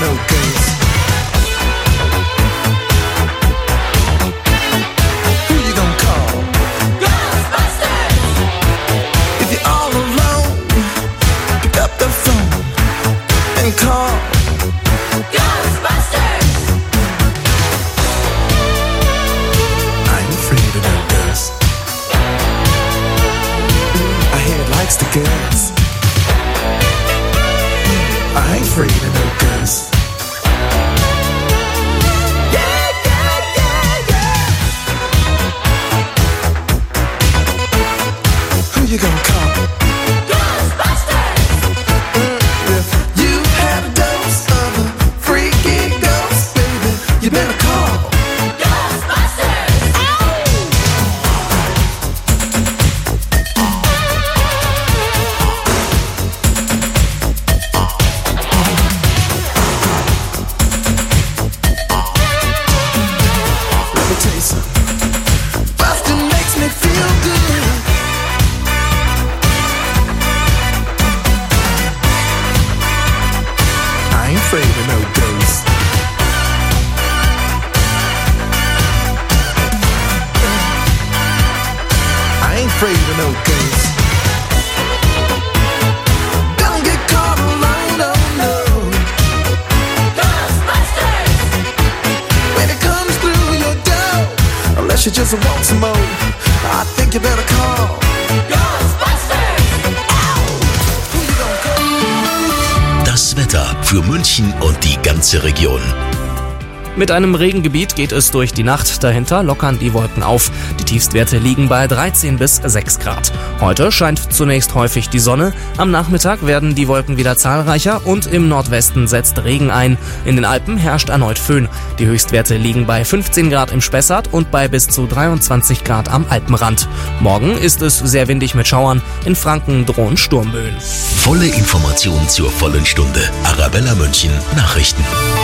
no ghost? Who you gonna call? Ghostbusters! If you're all alone, pick up the phone and call Ghostbusters! I ain't afraid of no ghosts. I hear it likes the girls. I ain't afraid of no ghosts. Yeah, yeah, yeah, yeah. Who you gonna call? Ghostbusters! If you had a dose of a freaky ghost, baby, you better call Ghostbusters! Let me tell you something. Bustin' makes me feel good. I ain't afraid of no ghosts. I ain't afraid of no ghosts. Don't get caught alone, oh no. Ghostbusters! When it comes through your door, unless you just want some more, I think you better call Ghostbusters! Who you gonna call? Das Wetter für München und die ganze Region. Mit einem Regengebiet geht es durch die Nacht, dahinter lockern die Wolken auf. Die Tiefstwerte liegen bei 13 bis 6 Grad. Heute scheint zunächst häufig die Sonne, am Nachmittag werden die Wolken wieder zahlreicher und im Nordwesten setzt Regen ein. In den Alpen herrscht erneut Föhn. Die Höchstwerte liegen bei 15 Grad im Spessart und bei bis zu 23 Grad am Alpenrand. Morgen ist es sehr windig mit Schauern, in Franken drohen Sturmböen. Volle Information zur vollen Stunde. Arabella München Nachrichten.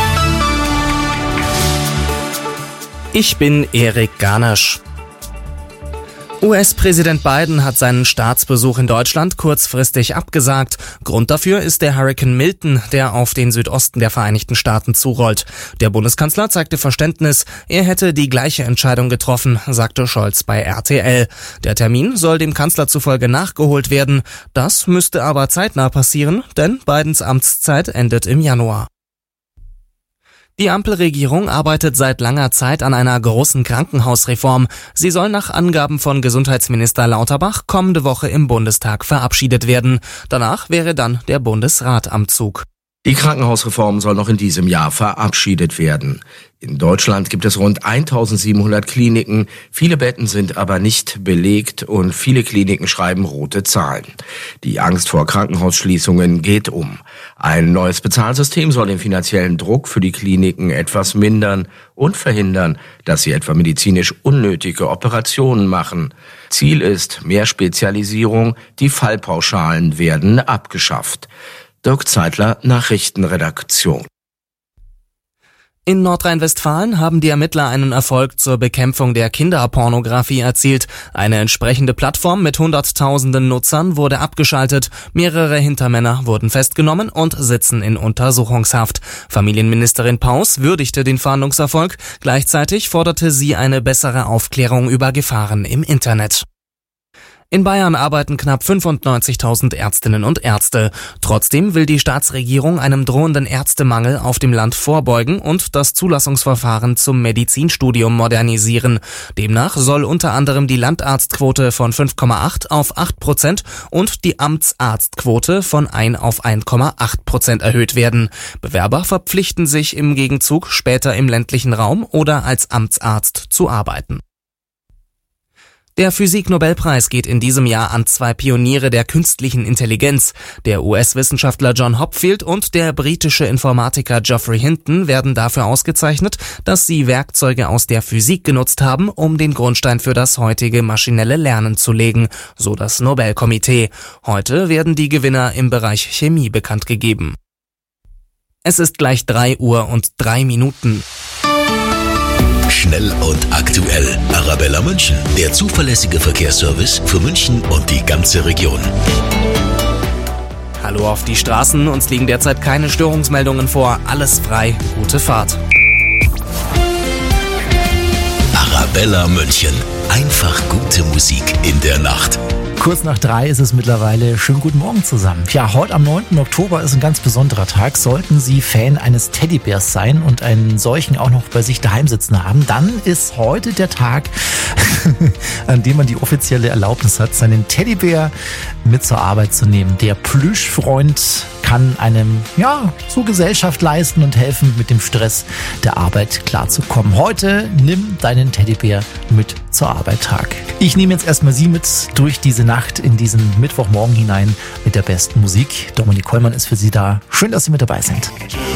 Ich bin Erik Garnasch. US-Präsident Biden hat seinen Staatsbesuch in Deutschland kurzfristig abgesagt. Grund dafür ist der Hurrikan Milton, der auf den Südosten der Vereinigten Staaten zurollt. Der Bundeskanzler zeigte Verständnis, er hätte die gleiche Entscheidung getroffen, sagte Scholz bei RTL. Der Termin soll dem Kanzler zufolge nachgeholt werden. Das müsste aber zeitnah passieren, denn Bidens Amtszeit endet im Januar. Die Ampelregierung arbeitet seit langer Zeit an einer großen Krankenhausreform. Sie soll nach Angaben von Gesundheitsminister Lauterbach kommende Woche im Bundestag verabschiedet werden. Danach wäre dann der Bundesrat am Zug. Die Krankenhausreform soll noch in diesem Jahr verabschiedet werden. In Deutschland gibt es rund 1700 Kliniken. Viele Betten sind aber nicht belegt und viele Kliniken schreiben rote Zahlen. Die Angst vor Krankenhausschließungen geht um. Ein neues Bezahlsystem soll den finanziellen Druck für die Kliniken etwas mindern und verhindern, dass sie etwa medizinisch unnötige Operationen machen. Ziel ist mehr Spezialisierung, die Fallpauschalen werden abgeschafft. Dirk Zeitler, Nachrichtenredaktion. In Nordrhein-Westfalen haben die Ermittler einen Erfolg zur Bekämpfung der Kinderpornografie erzielt. Eine entsprechende Plattform mit Hunderttausenden Nutzern wurde abgeschaltet. Mehrere Hintermänner wurden festgenommen und sitzen in Untersuchungshaft. Familienministerin Paus würdigte den Fahndungserfolg. Gleichzeitig forderte sie eine bessere Aufklärung über Gefahren im Internet. In Bayern arbeiten knapp 95.000 Ärztinnen und Ärzte. Trotzdem will die Staatsregierung einem drohenden Ärztemangel auf dem Land vorbeugen und das Zulassungsverfahren zum Medizinstudium modernisieren. Demnach soll unter anderem die Landarztquote von 5,8 auf 8% und die Amtsarztquote von 1 auf 1,8% erhöht werden. Bewerber verpflichten sich im Gegenzug, später im ländlichen Raum oder als Amtsarzt zu arbeiten. Der Physik-Nobelpreis geht in diesem Jahr an 2 Pioniere der künstlichen Intelligenz. Der US-Wissenschaftler John Hopfield und der britische Informatiker Geoffrey Hinton werden dafür ausgezeichnet, dass sie Werkzeuge aus der Physik genutzt haben, um den Grundstein für das heutige maschinelle Lernen zu legen, so das Nobelkomitee. Heute werden die Gewinner im Bereich Chemie bekannt gegeben. Es ist gleich 3 Uhr und 3 Minuten. Schnell und aktuell. Arabella München, der zuverlässige Verkehrsservice für München und die ganze Region. Hallo auf die Straßen, uns liegen derzeit keine Störungsmeldungen vor, alles frei, gute Fahrt. Arabella München. Einfach gute Musik in der Nacht. Kurz nach 3 ist es mittlerweile. Schönen guten Morgen zusammen. Ja, heute am 9. Oktober ist ein ganz besonderer Tag. Sollten Sie Fan eines Teddybärs sein und einen solchen auch noch bei sich daheim sitzen haben, dann ist heute der Tag, an dem man die offizielle Erlaubnis hat, seinen Teddybär mit zur Arbeit zu nehmen. Der Plüschfreund kann einem, so Gesellschaft leisten und helfen, mit dem Stress der Arbeit klarzukommen. Heute nimm deinen Teddybär mit zur Arbeit Tag. Ich nehme jetzt erstmal Sie mit durch diese Nacht in diesen Mittwochmorgen hinein mit der besten Musik. Dominik Kollmann ist für Sie da. Schön, dass Sie mit dabei sind.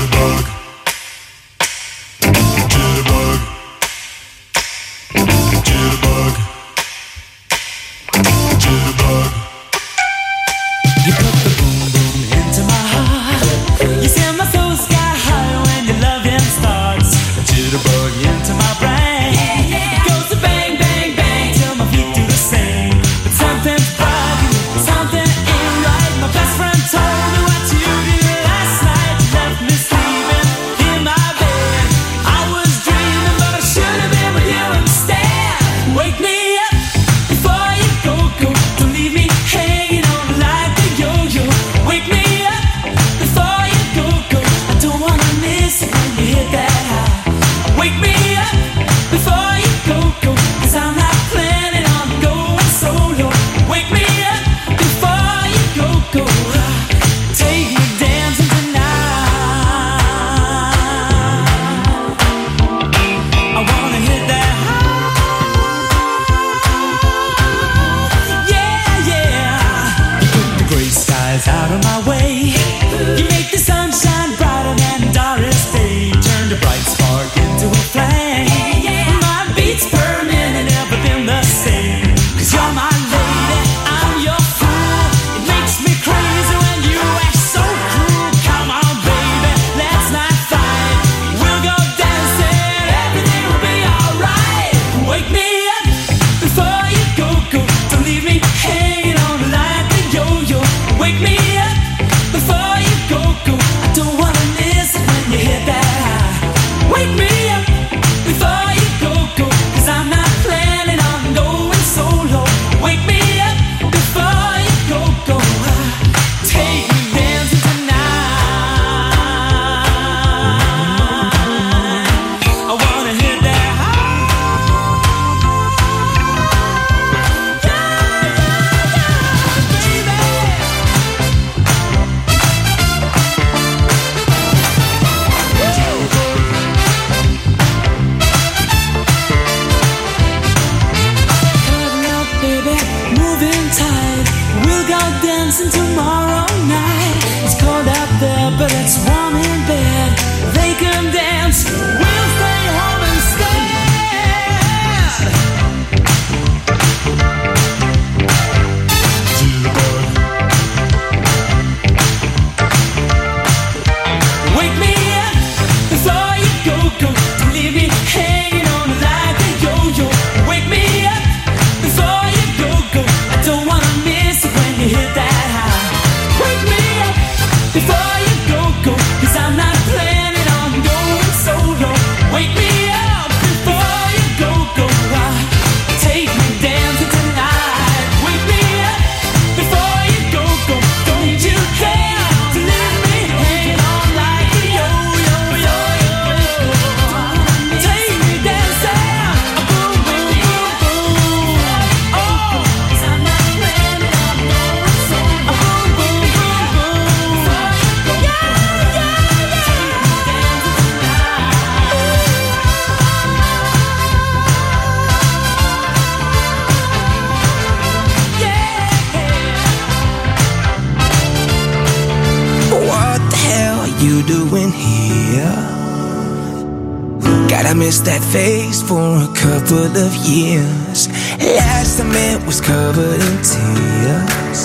I missed that face for a couple of years. Last time it was covered in tears.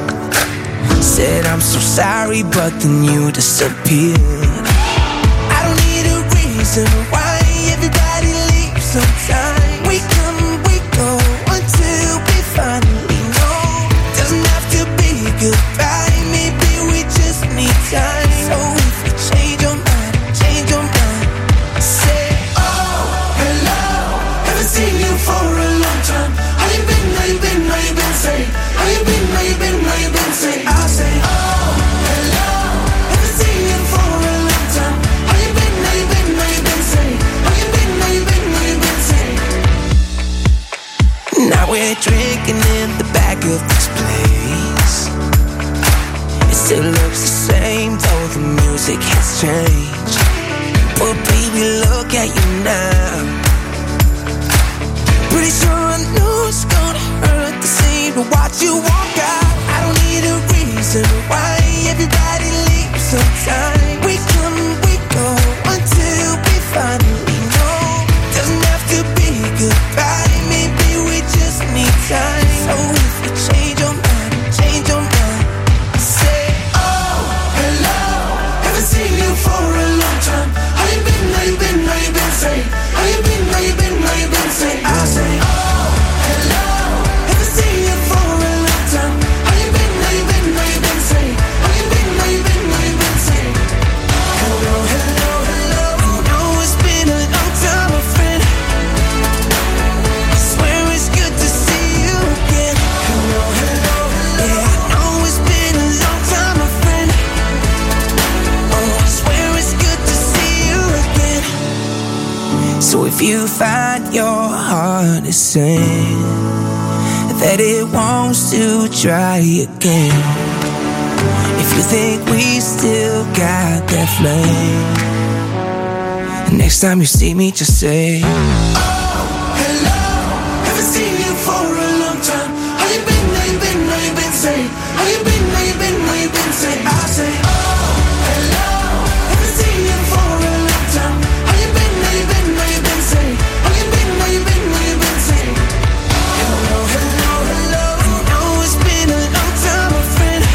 Said I'm so sorry, but then you disappeared. I don't need a reason why everybody leaves on time. We come and we go until we finally know. Doesn't have to be goodbye. Maybe we While we're drinking in the back of this place, it still looks the same though the music has changed. But baby, look at you now. Pretty sure I know it's gonna hurt the same to watch you walk out. I don't need a reason why everybody leaves sometime. We come, we go until we finally know. Doesn't have to be goodbye. Maybe we just need time. So if you change your mind, change your mind. Say, oh, hello. Haven't seen you for a long time. How you been, how you been, how you been, say. How you been, how you been, how you been, say. I say, oh, hello. Haven't seen you for a long time. How you been, how you been, how you been, say. How you been, how you been, how you been, say. Hello, hello, hello. I know it's been a long time, my friend. I swear it's good to see you again. Hello, hello, hello. Yeah, I know it's been a long time, my friend. Oh, I swear it's good to see you again. So if you find your heart is saying that it wants to try again, if you think we still got that flame, next time you see me just say, oh, hello. Haven't seen you for a long time. How you been, how you been, how you been, say. How you been, how you been, how you been, say. I say, oh, hello. Haven't seen you for a long time. How you been, how you been, how you been, say. How you been, how you been, how you been, say. Hello, hello, hello. I know it's been a long time, my friend.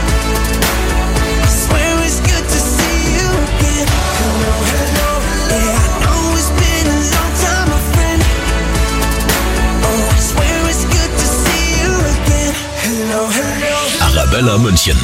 I swear it's good to see you again. Hello, hello, hello. Yeah, I know it's been a long time, my friend. Oh, I swear it's good to see you again. Hello, hello. Arabella München.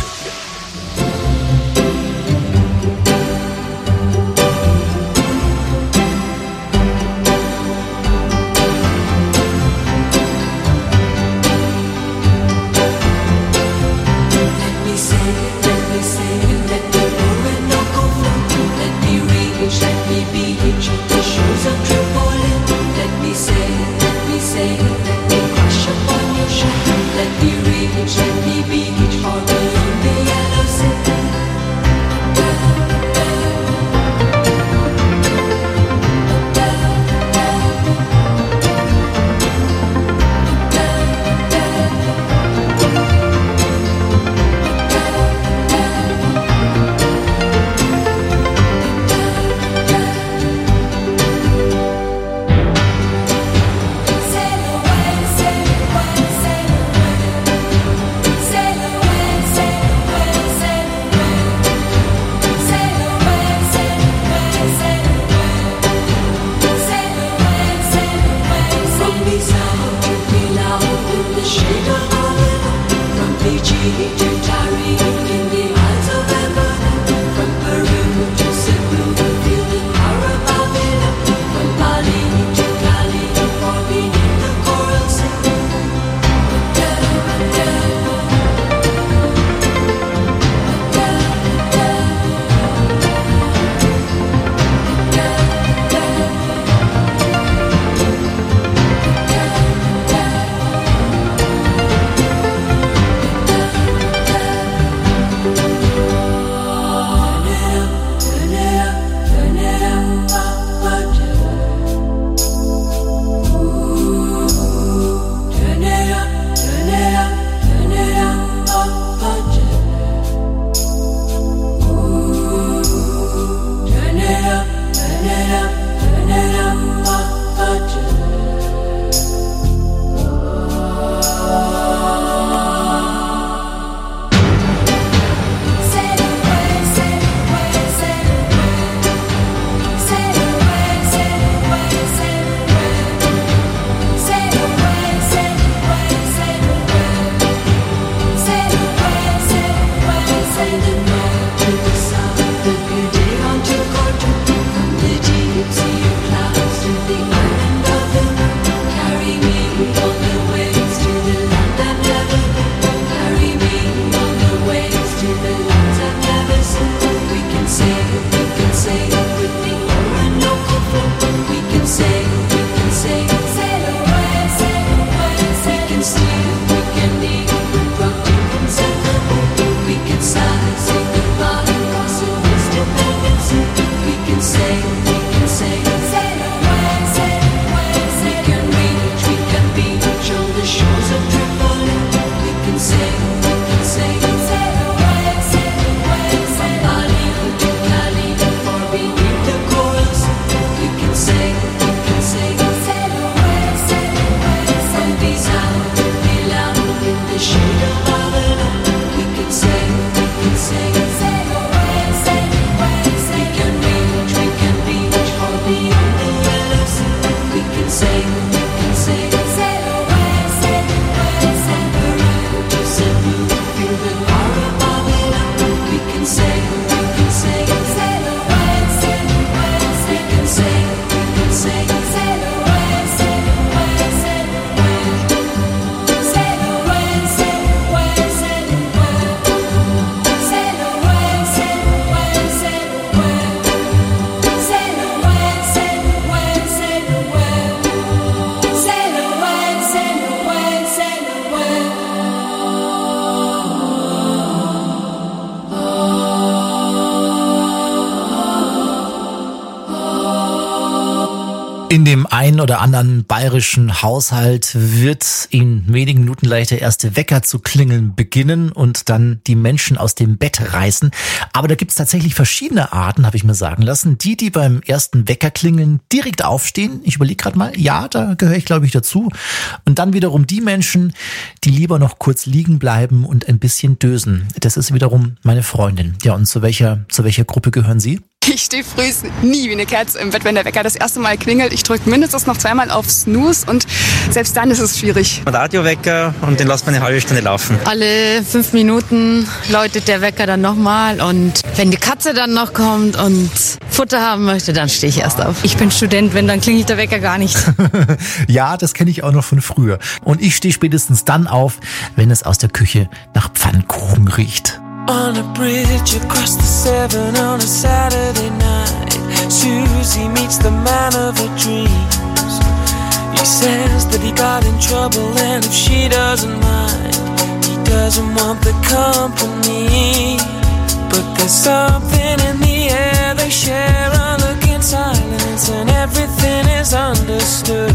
dem einen oder anderen bayerischen Haushalt wird in wenigen Minuten gleich der erste Wecker zu klingeln beginnen und dann die Menschen aus dem Bett reißen. Aber da gibt's tatsächlich verschiedene Arten, habe ich mir sagen lassen. Die beim ersten Wecker klingeln direkt aufstehen. Ich überlege gerade mal, ja, da gehöre ich, glaube ich, dazu. Und dann wiederum die Menschen, die lieber noch kurz liegen bleiben und ein bisschen dösen. Das ist wiederum meine Freundin. Ja, und zu welcher Gruppe gehören Sie? Ich stehe früh nie wie eine Kerze im Bett, wenn der Wecker das erste Mal klingelt. Ich drücke mindestens noch 2-mal auf Snooze und selbst dann ist es schwierig. Radiowecker und den lässt man eine halbe Stunde laufen. Alle 5 Minuten läutet der Wecker dann nochmal und wenn die Katze dann noch kommt und Futter haben möchte, dann stehe ich erst auf. Ich bin Student, wenn, dann klingelt der Wecker gar nicht. Ja, das kenne ich auch noch von früher. Und ich stehe spätestens dann auf, wenn es aus der Küche nach Pfannkuchen riecht. On a bridge across the Severn on a Saturday night, Susie meets the man of her dreams. He says that he got in trouble and if she doesn't mind, he doesn't want the company. But there's something in the air, they share a look in silence and everything is understood.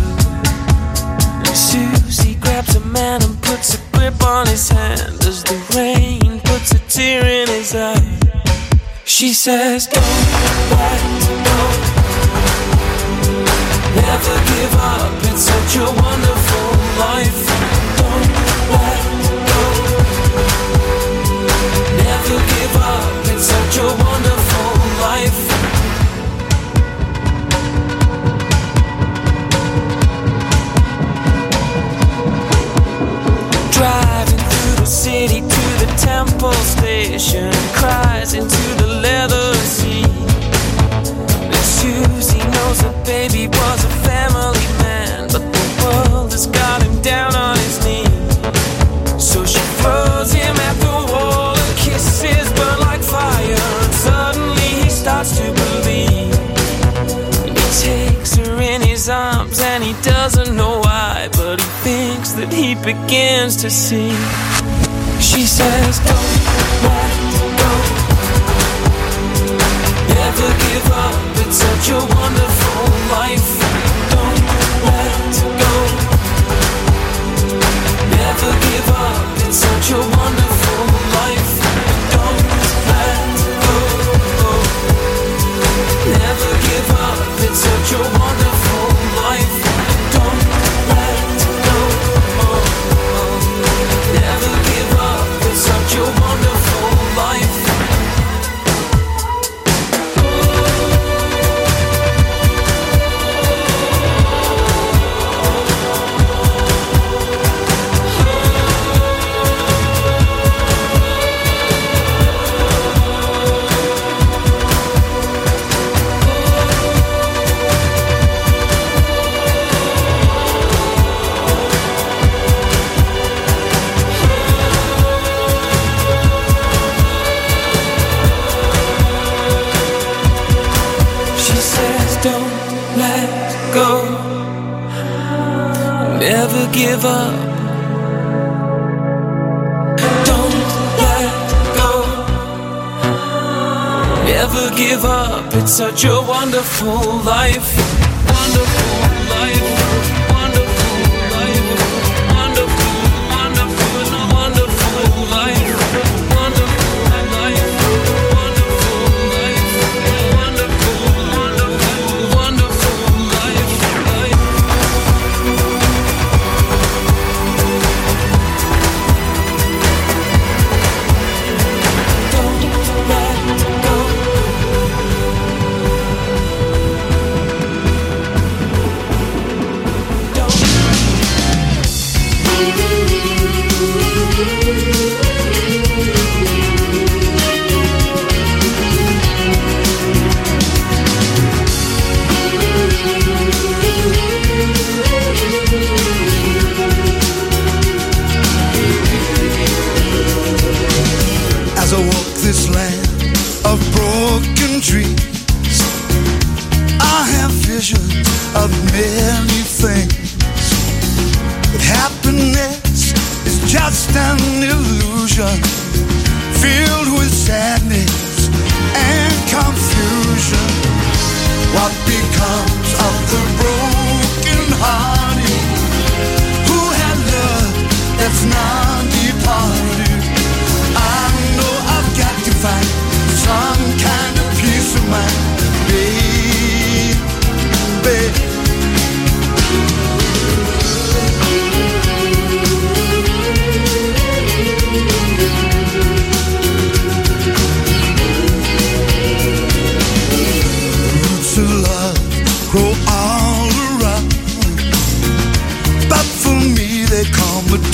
Susie grabs a man and puts a grip on his hand as the rain puts a tear in his eye. She says, don't let go, never give up, it's such a wonderful life. Don't let go, never give up, it's such a wonderful life. Driving through the city to the Temple Station, cries into the leather seat. And Susie knows her baby was a family man, but the world has got him down on his knees. So she throws him at the wall and kisses burn like fire, and suddenly he starts to believe. And he takes her in his arms and he doesn't know why, but he thinks that he begins to see. She says, don't let go, never give up, it's such a wonderful life. Don't let go, never give up, it's such a wonderful life. Don't let go, never give up, it's such a wonderful life. Don't let go, never give up, it's such a wonderful life. She says, don't let go, never give up. Don't let go, never give up. It's such a wonderful life. Wonderful life. Wonderful life. Wonderful, wonderful, wonderful life. Wonderful life. Wonderful life. Wonderful, wonderful, wonderful life. Don't let go. As I walk this land of broken dreams, I have visions of many things. But happiness is just an illusion, filled with sadness and confusion. What becomes of the broken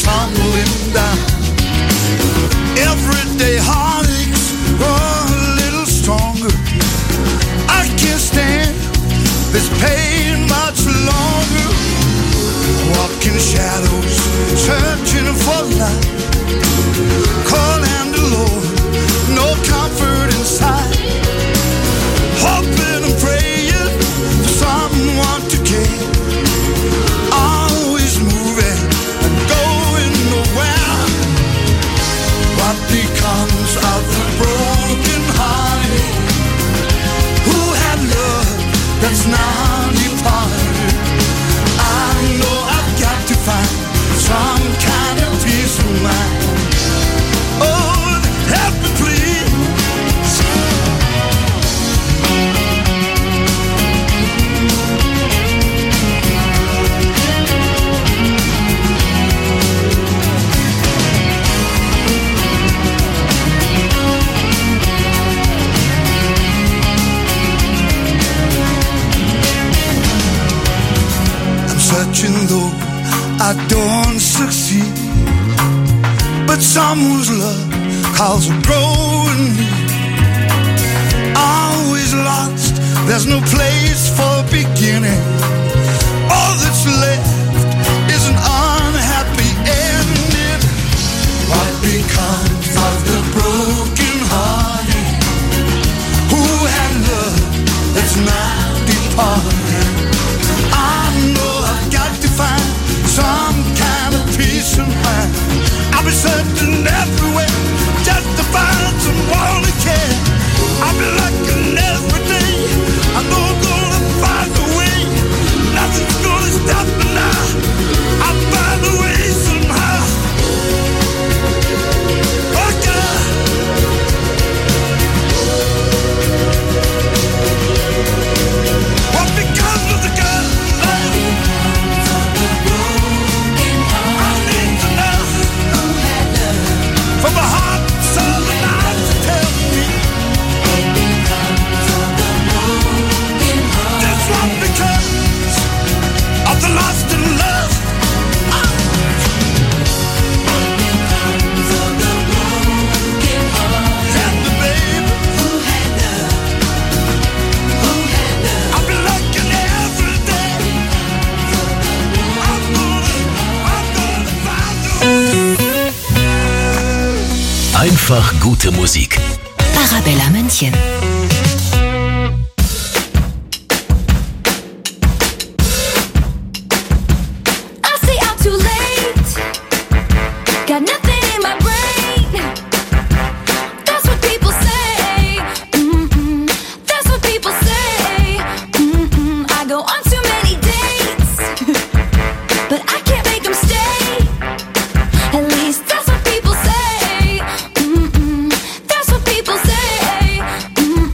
tumbling down. Everyday heartaches grow a little stronger. I can't stand this pain much longer. Walking shadows, searching for light. Calling the Lord, no comfort inside. Hoping and praying for someone to care. Always moving and going nowhere. What becomes of the broken hearted who had love that's now departed? I know I've got to find some kind of peace of mind. Oh, help me please. Searching though I don't succeed, but someone's love calls a growing need. Always lost, there's no place for beginning. All that's left is an unhappy ending. What becomes of the broken hearted who had love that's now departed? I know I've got to find some kind of peace of mind. I'll be searching everywhere just to find someone to care. I'll be looking every day. I know I'm gonna find a way. Nothing's gonna stop me now. I'll find a way somehow. Oh God. What becomes of the girl? From a heart, soul, and eyes to tell me this one becomes of the lost in love. Help me, baby. I'll be looking every day. I'm gonna find you. Einfach gute Musik. Arabella München. I say I'm too late. Got nothing in my brain. That's what people say. That's what people say. I go on too many dates, but I can't make them stay. At least that's what people say. That's what people say.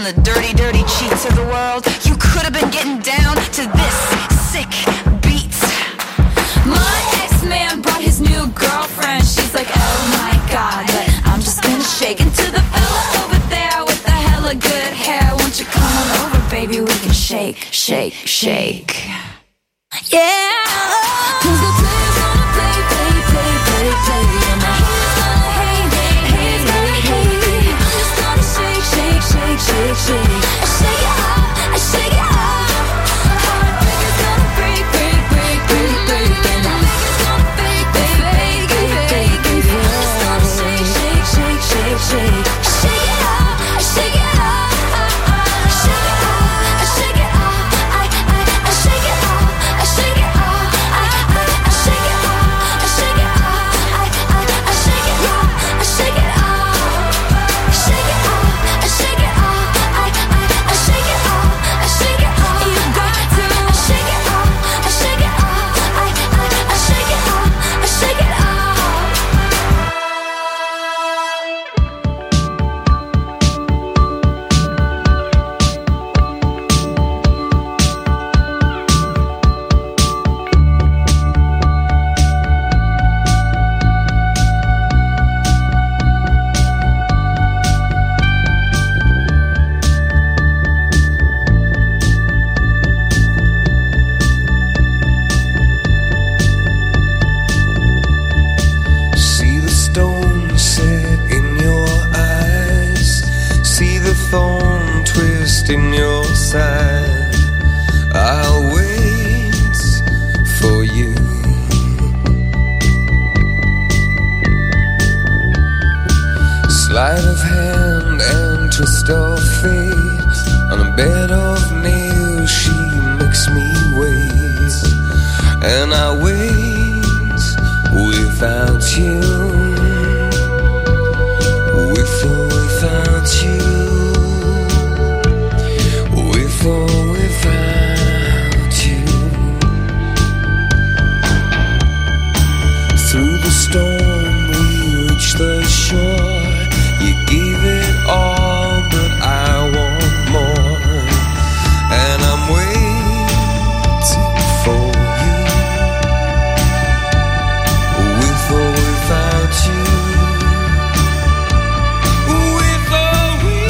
and the dirty, dirty cheats of the world. You could have been getting down to this sick beat. My ex-man brought his new girlfriend. She's like, oh my god, but I'm just gonna shake into the fella over there with the hella good hair. Won't you come on over, baby? We can shake, shake, shake. Yeah. 'Cause the players gonna play, play, play, play, play, and the haters gonna hate, hate, hate, hate. I'm just gonna shake, shake, shake, shake, shake. I shake it up, I shake it up. Heartbreakers gonna break, break, break, break, break, and the fakers gonna fake, fake, fake, fake, fake. I'm just gonna shake, shake, shake, shake, shake. I shake it up, I shake it up. I shake it up, I shake it up. I shake it up, I shake it up. I shake it up, I shake it up. I shake it up, I shake it up. Shake it up, I shake it up. I shake it up, I shake it up. You got to. I shake it up, I shake it up. I shake it up, I shake it up. See the stone set in your eyes. See the thorn twist in your side. I'll wait for you. Sleight of hand and twist of fate. On a bed of nails she makes me wait. And I wait without you. With or without you. With or without you. Through the storm we reach the shore. You gave it all, but I want more. And I'm waiting for you. With or without you. With or without you.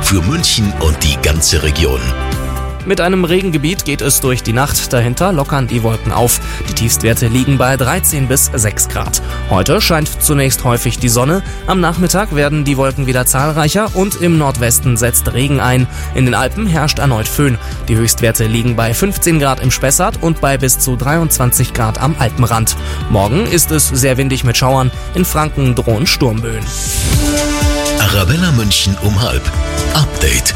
für München und die ganze Region. Mit einem Regengebiet geht es durch die Nacht, dahinter lockern die Wolken auf. Die Tiefstwerte liegen bei 13 bis 6 Grad. Heute scheint zunächst häufig die Sonne, am Nachmittag werden die Wolken wieder zahlreicher und im Nordwesten setzt Regen ein. In den Alpen herrscht erneut Föhn. Die Höchstwerte liegen bei 15 Grad im Spessart und bei bis zu 23 Grad am Alpenrand. Morgen ist es sehr windig mit Schauern, in Franken drohen Sturmböen. Arabella München um 12:30. Update.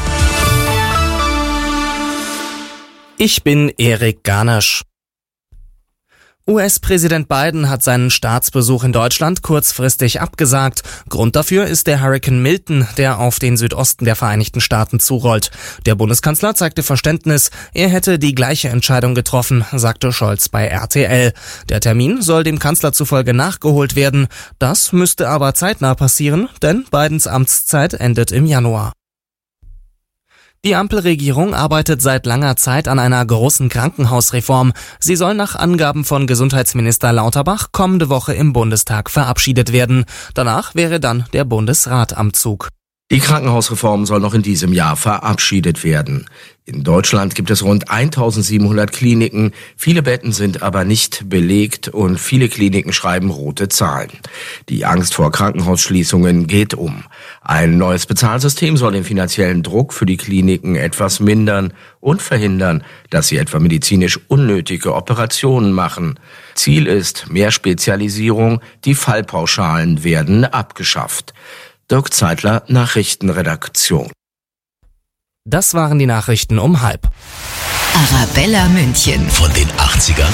Ich bin Erik Garnasch. US-Präsident Biden hat seinen Staatsbesuch in Deutschland kurzfristig abgesagt. Grund dafür ist der Hurrikan Milton, der auf den Südosten der Vereinigten Staaten zurollt. Der Bundeskanzler zeigte Verständnis, er hätte die gleiche Entscheidung getroffen, sagte Scholz bei RTL. Der Termin soll dem Kanzler zufolge nachgeholt werden. Das müsste aber zeitnah passieren, denn Bidens Amtszeit endet im Januar. Die Ampelregierung arbeitet seit langer Zeit an einer großen Krankenhausreform. Sie soll nach Angaben von Gesundheitsminister Lauterbach kommende Woche im Bundestag verabschiedet werden. Danach wäre dann der Bundesrat am Zug. Die Krankenhausreform soll noch in diesem Jahr verabschiedet werden. In Deutschland gibt es rund 1700 Kliniken. Viele Betten sind aber nicht belegt und viele Kliniken schreiben rote Zahlen. Die Angst vor Krankenhausschließungen geht um. Ein neues Bezahlsystem soll den finanziellen Druck für die Kliniken etwas mindern und verhindern, dass sie etwa medizinisch unnötige Operationen machen. Ziel ist mehr Spezialisierung, die Fallpauschalen werden abgeschafft. Dirk Zeitler, Nachrichtenredaktion. Das waren die Nachrichten um 12:30. Arabella München. Von den 80ern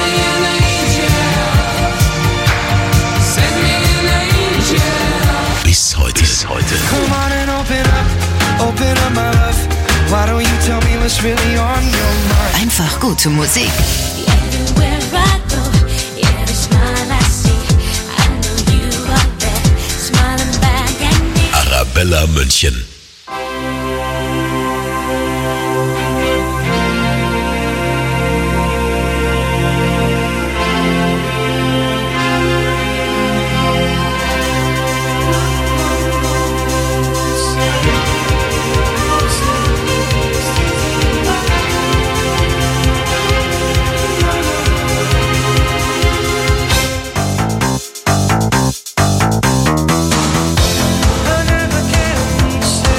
bis heute. Einfach gute Musik. Arabella München. I never get what you say.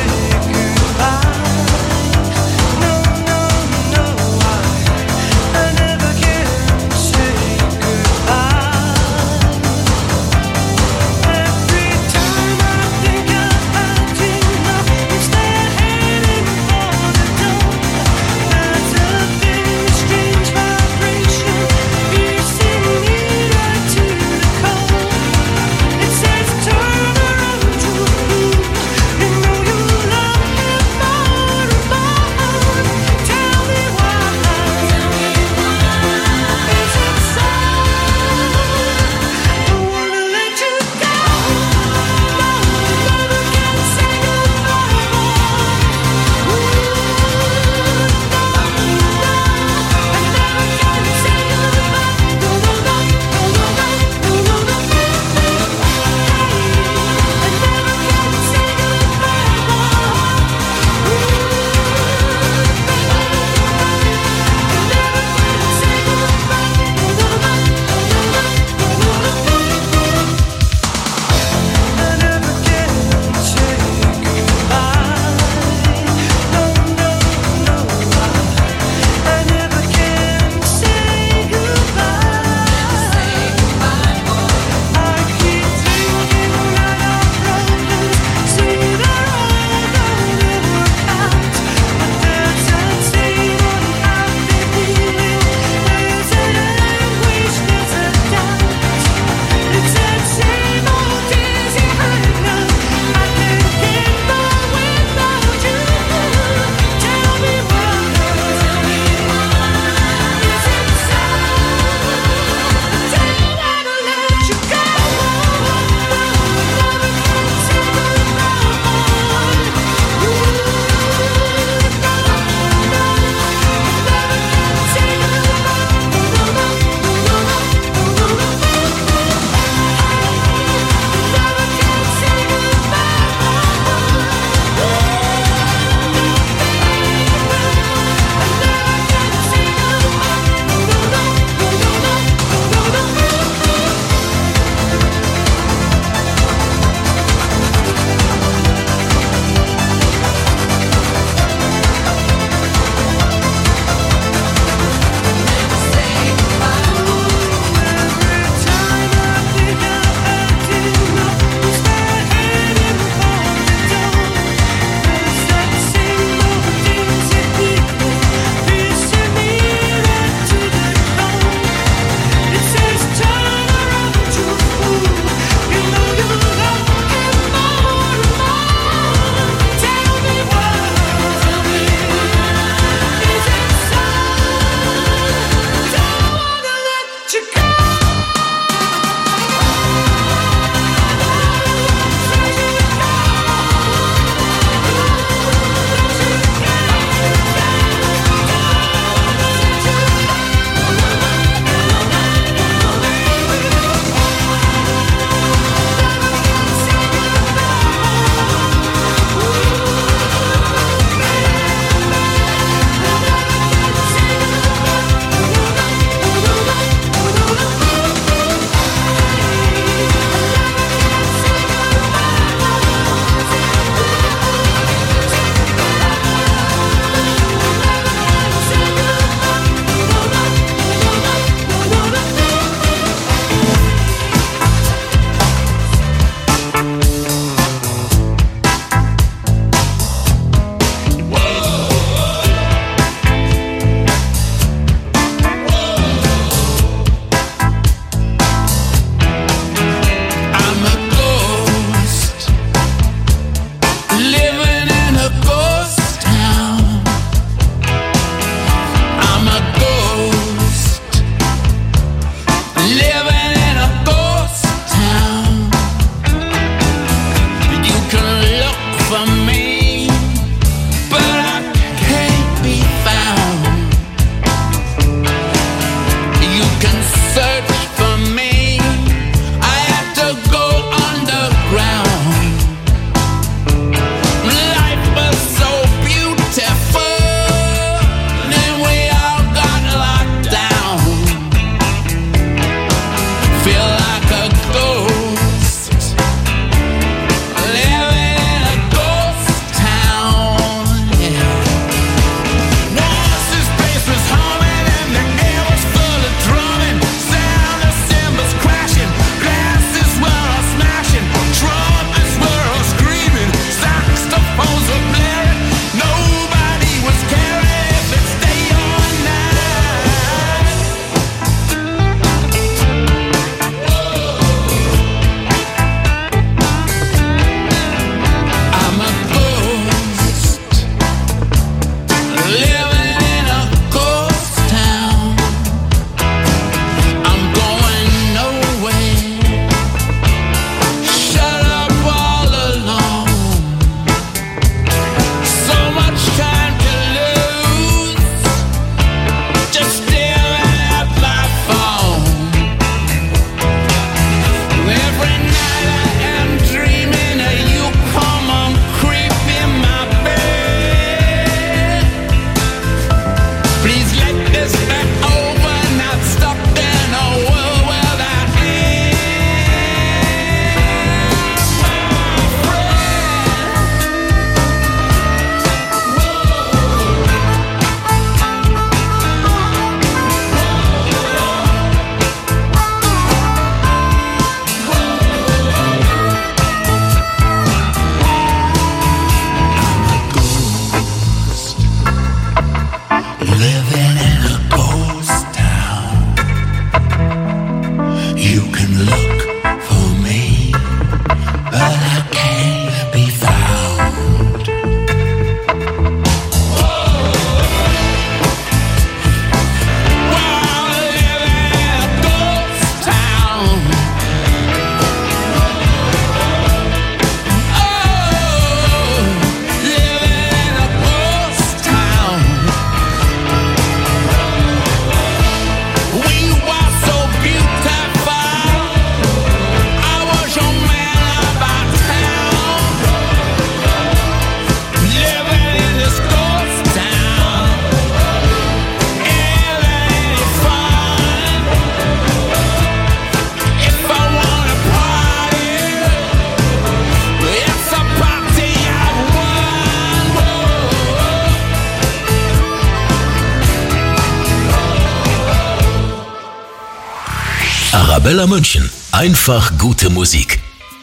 Arabella München. Einfach gute Musik.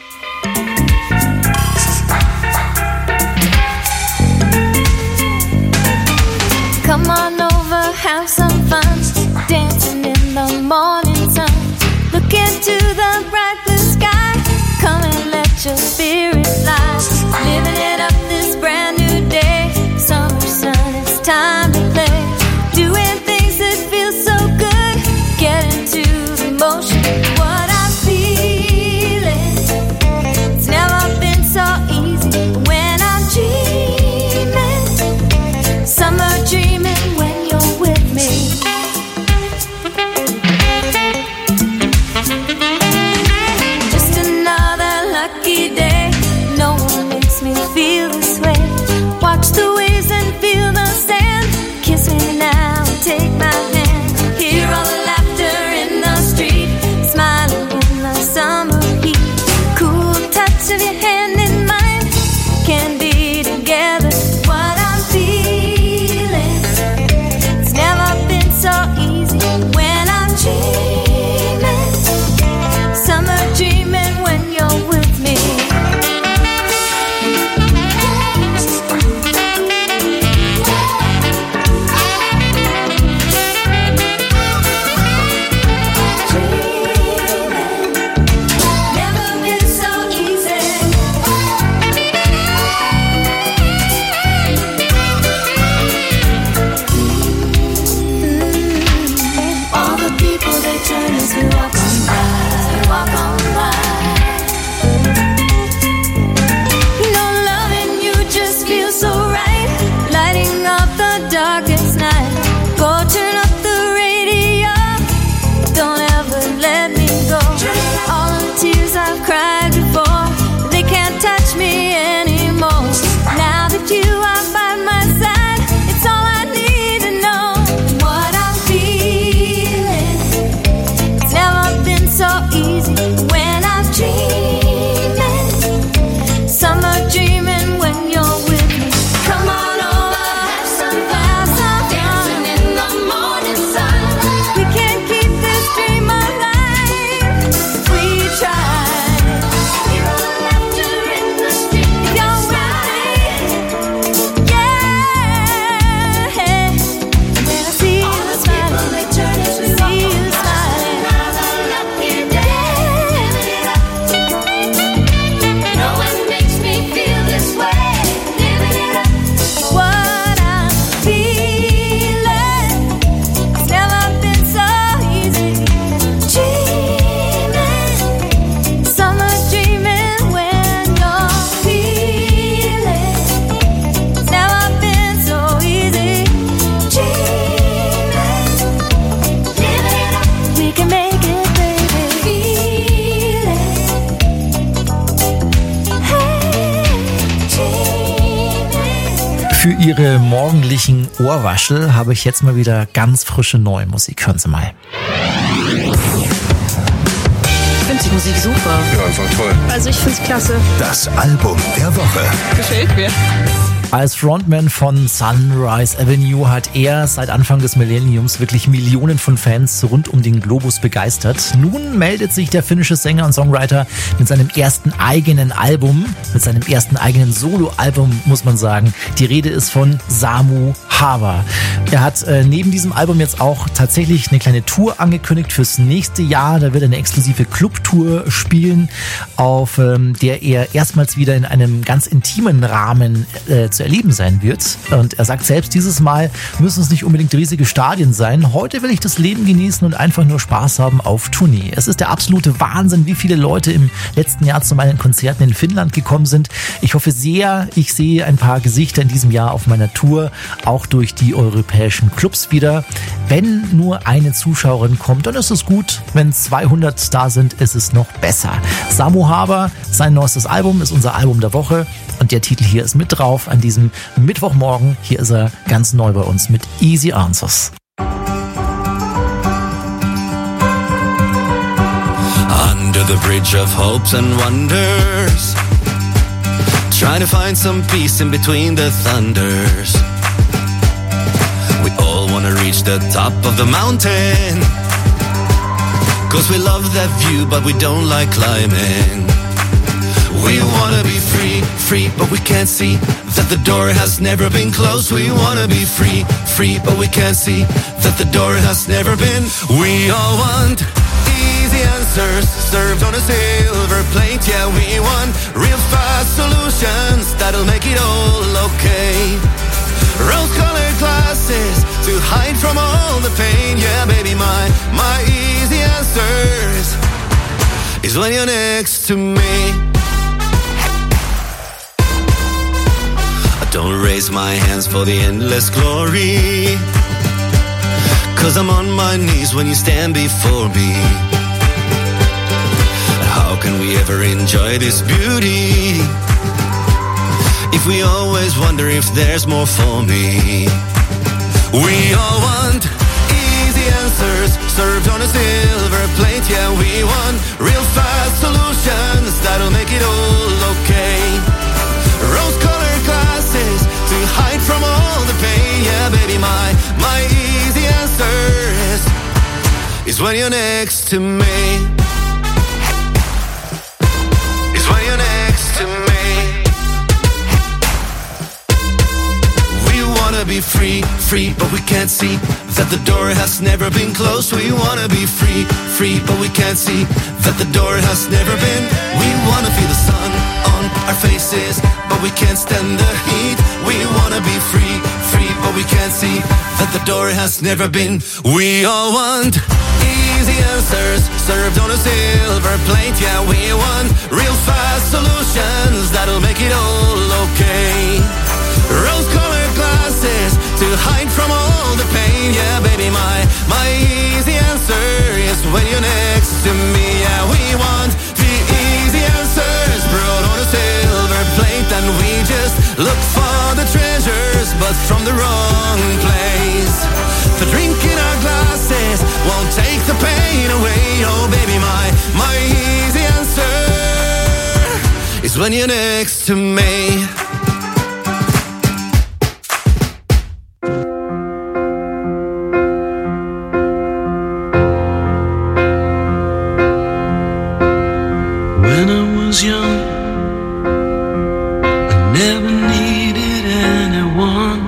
Come on over, have some fun, dancing in the morning sun. Look into the bright blue sky, come and let your spirit fly. Living it up this brand new day, summer sun, it's time to play. Doing things that feel so good, get into the motion. What I'm feeling, it's never been so easy when I'm dreaming. Summer dreaming when you're with me. Just another lucky day. No one makes me feel this way. Watch the waves and feel the sand. Kiss me now and take my hand. Hear all the laughter in the street, smiling in the summer heat. Cool touch of your hand in mine, can be together. What I'm feeling, it's never been so easy when I'm dreaming. Summer dreaming when you're with me. Never been so easy. All the people they turn as we walk on by, walk on by. You know, loving you just feels so right, lighting up the darkest night. Go turn up the radio, don't ever let me go. All the tears I've cried before, they can't touch me anymore. Now that you are by my side, it's all I need to know. What I'm feeling, it's never been so easy when I'm dreaming. Summer dreaming when you're with me. Come on over, have some fun, dancing in the morning sun. We can keep this dream alive if we try. Hear all the laughter in the street if you're with me. Yeah. And then I see you smiling, see you smiling. Another lucky day. No one makes me feel this way. Living it up. What I'm feeling, it's never been so easy. Dreaming, summer dreaming when you're feeling. It's never been so easy. Dreaming, living it up. We can make it, baby. Feel it. Hey, dreaming. Für Ihre morgendlichen Ohrwaschel habe ich jetzt mal wieder ganz frische neue Musik. Hören Sie mal. Ich finde die Musik super. Ja, einfach toll. Also ich finde es klasse. Das Album der Woche. Gefällt mir. Als Frontman von Sunrise Avenue hat er seit Anfang des Millenniums wirklich Millionen von Fans rund um den Globus begeistert. Nun meldet sich der finnische Sänger und Songwriter mit seinem ersten eigenen Album, mit seinem ersten eigenen Soloalbum, muss man sagen. Die Rede ist von Samu Hava. Er hat neben diesem Album jetzt auch tatsächlich eine kleine Tour angekündigt fürs nächste Jahr. Da wird er eine exklusive Clubtour spielen, auf der er erstmals wieder in einem ganz intimen Rahmen zu erleben sein wird. Und er sagt selbst, dieses Mal müssen es nicht unbedingt riesige Stadien sein. Heute will ich das Leben genießen und einfach nur Spaß haben auf Tournee. Es ist der absolute Wahnsinn, wie viele Leute im letzten Jahr zu meinen Konzerten in Finnland gekommen sind. Ich hoffe sehr, ich sehe ein paar Gesichter in diesem Jahr auf meiner Tour, auch durch die europäischen Clubs wieder. Wenn nur eine Zuschauerin kommt, dann ist es gut. Wenn 200 da sind, ist es noch besser. Samu Hava, sein neuestes Album ist unser Album der Woche und der Titel hier ist mit drauf an diesem Mittwochmorgen. Hier ist er ganz neu bei uns mit Easy Answers. Under the bridge of hopes and wonders, trying to find some peace in between the thunders. We all wanna reach the top of the mountain, 'cause 'cause we love that view, but we don't like climbing. We wanna be free, free, but we can't see that the door has never been closed. We wanna be free, free, but we can't see that the door has never been. We all want easy answers served on a silver plate. Yeah, we want real fast solutions that'll make it all okay. Rose-colored glasses to hide from all the pain. Yeah, baby, my easy answers is when you're next to me. Don't raise my hands for the endless glory, 'cause I'm on my knees when you stand before me. How can we ever enjoy this beauty if we always wonder if there's more for me? We all want easy answers served on a silver plate. Yeah, we want real fast solutions that'll make it all okay. Rose-colored glasses to hide from all the pain. Yeah, baby, my easy answer is when you're next to me. Is when you're next to me. We wanna be free, free, but we can't see that the door has never been closed. We wanna be free, free, but we can't see that the door has never been. We wanna feel the sun on our faces, but we can't stand the heat. We wanna be free, free, but we can't see that the door has never been. We all want easy answers served on a silver plate. Yeah, we want real fast solutions that'll make it all okay. Rose-colored glasses to hide from all the pain. Yeah, baby, my easy answer is when you're next to me. Yeah, we want the easy answers brought on a silver plate, and we just look for the treasures, but from the wrong place. The drink in our glasses won't take the pain away. Oh, baby, my easy answer is when you're next to me. When I was young, I never needed anyone,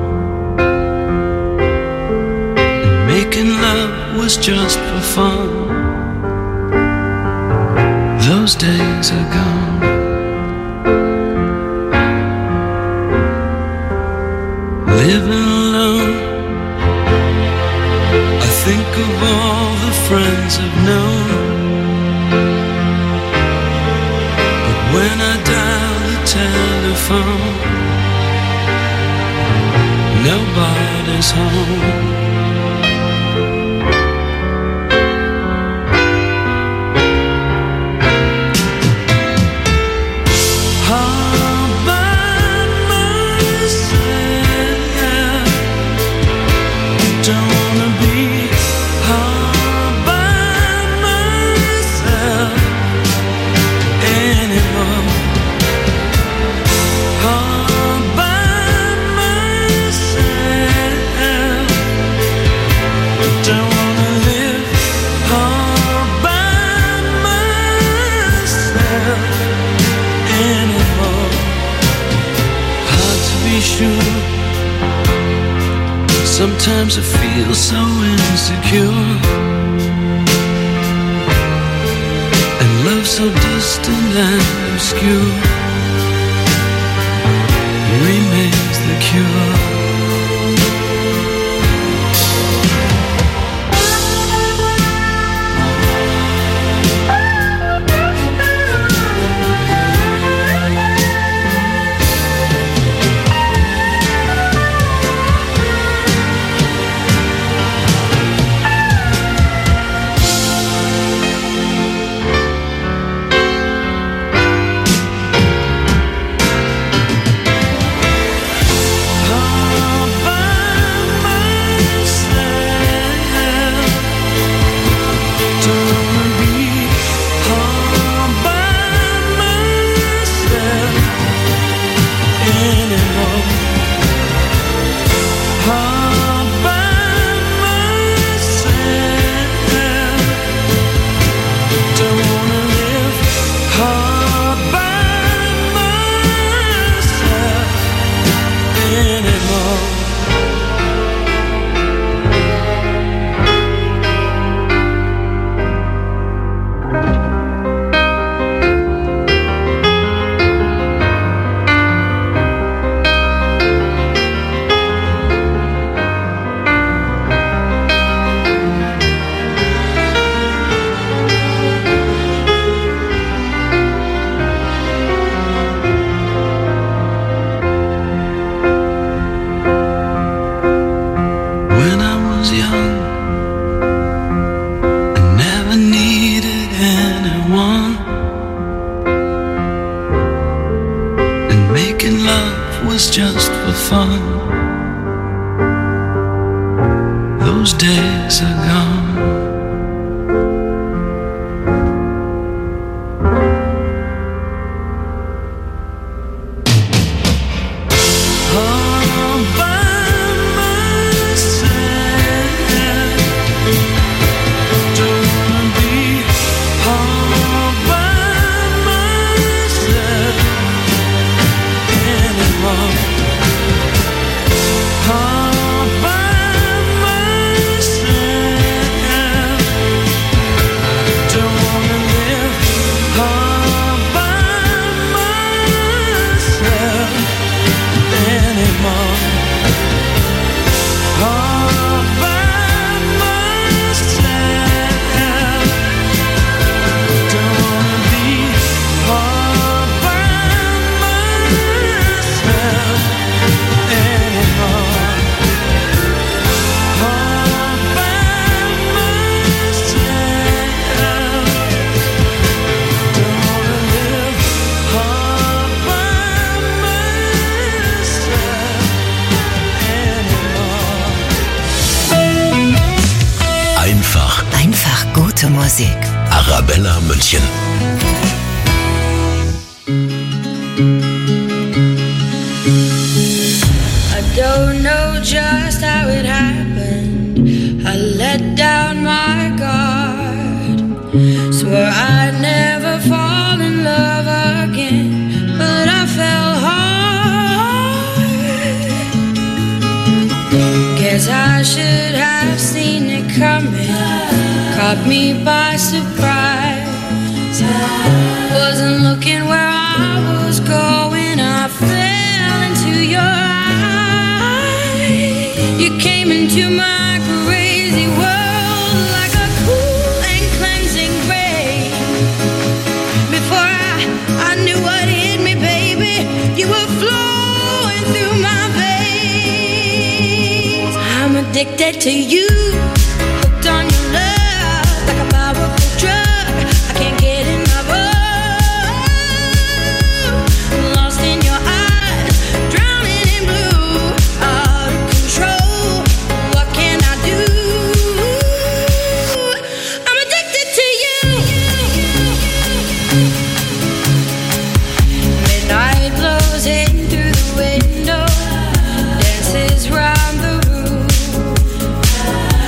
and making love was just for fun. Those days are gone. Living alone, I think of all the friends I've known. When I dial the telephone, nobody's home. All by myself, don't wanna be all by myself anymore. All by myself, don't wanna live all by myself anymore. Hard to be sure. Sometimes I feel so insecure, and love so distant and obscure remains the cure. Oh gute Musik. Arabella München. I don't know just how it happened. I let down my guard. Swore I'd never fall in love again, but I fell hard. Guess I should have seen it coming. Caught me by surprise. Wasn't looking where I was going. I fell into your eyes. You came into my crazy world like a cool and cleansing rain. Before I knew what hit me, baby, you were flowing through my veins. I'm addicted to you, hooked on your love like a powerful drug. I can't get enough of. Lost in your eyes, drowning in blue, out of control. What can I do? I'm addicted to you. Midnight blows in through the window, dances round the room.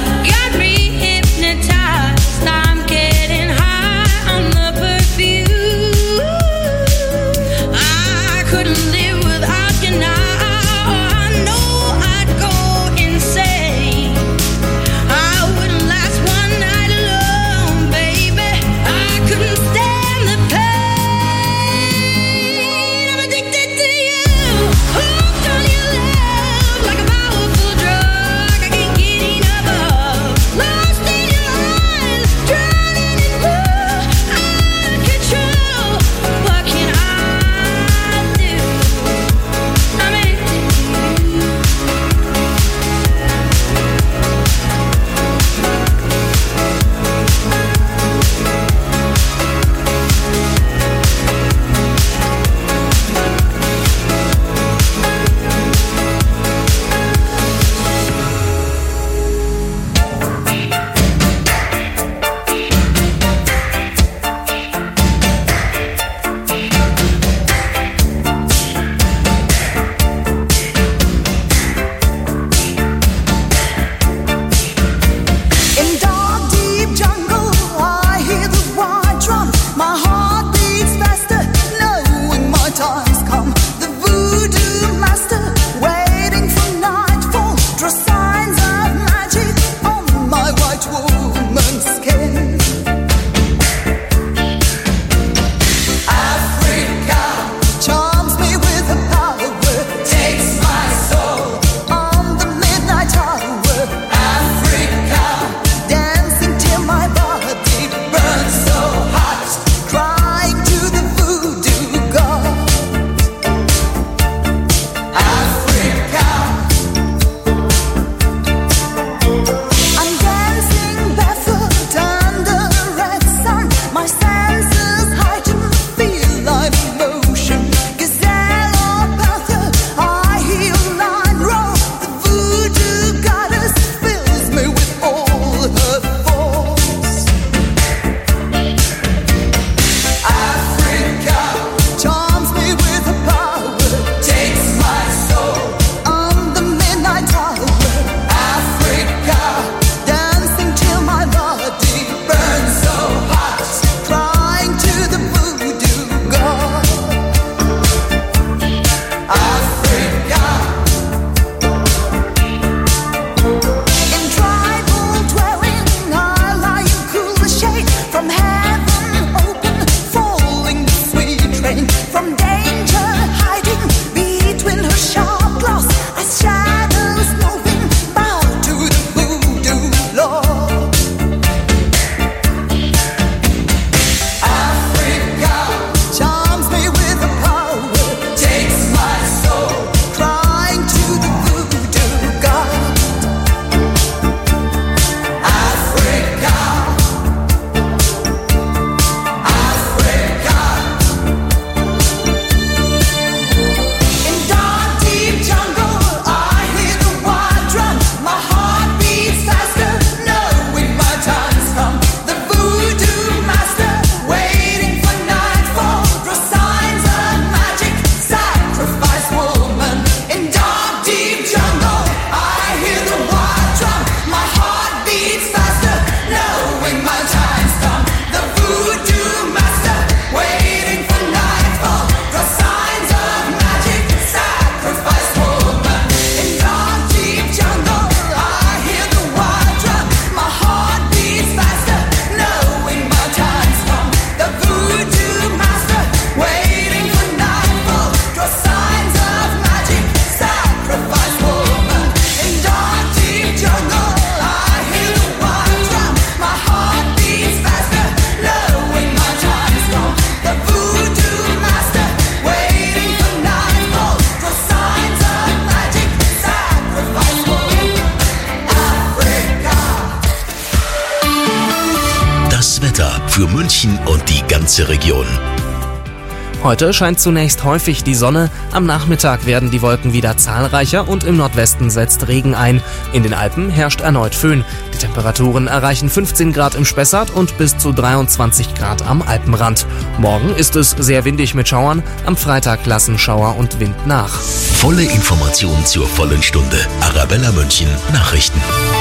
Wetter für München und die ganze Region. Heute scheint zunächst häufig die Sonne, am Nachmittag werden die Wolken wieder zahlreicher und im Nordwesten setzt Regen ein. In den Alpen herrscht erneut Föhn. Die Temperaturen erreichen 15 Grad im Spessart und bis zu 23 Grad am Alpenrand. Morgen ist es sehr windig mit Schauern, am Freitag lassen Schauer und Wind nach. Volle Information zur vollen Stunde. Arabella München Nachrichten.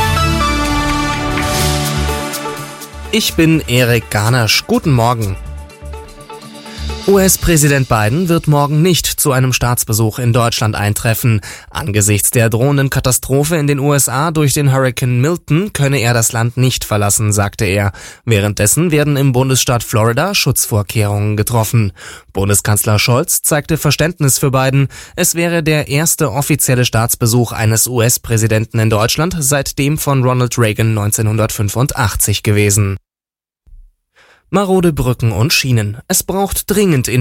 Ich bin Erik Garnasch. Guten Morgen. US-Präsident Biden wird morgen nicht zu einem Staatsbesuch in Deutschland eintreffen. Angesichts der drohenden Katastrophe in den USA durch den Hurrikan Milton könne er das Land nicht verlassen, sagte er. Währenddessen werden im Bundesstaat Florida Schutzvorkehrungen getroffen. Bundeskanzler Scholz zeigte Verständnis für Biden. Es wäre der erste offizielle Staatsbesuch eines US-Präsidenten in Deutschland seit dem von Ronald Reagan 1985 gewesen. Marode Brücken und Schienen. Es braucht dringend